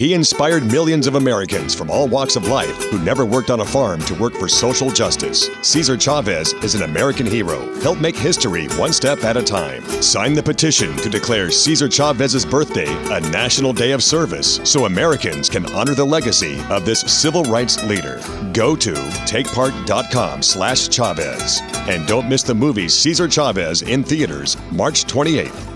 He inspired millions of Americans from all walks of life who never worked on a farm to work for social justice. Cesar Chavez is an American hero. Help make history one step at a time. Sign the petition to declare Cesar Chavez's birthday a national day of service so Americans can honor the legacy of this civil rights leader. Go to takepart.com/Chavez. And don't miss the movie Cesar Chavez in theaters March 28th.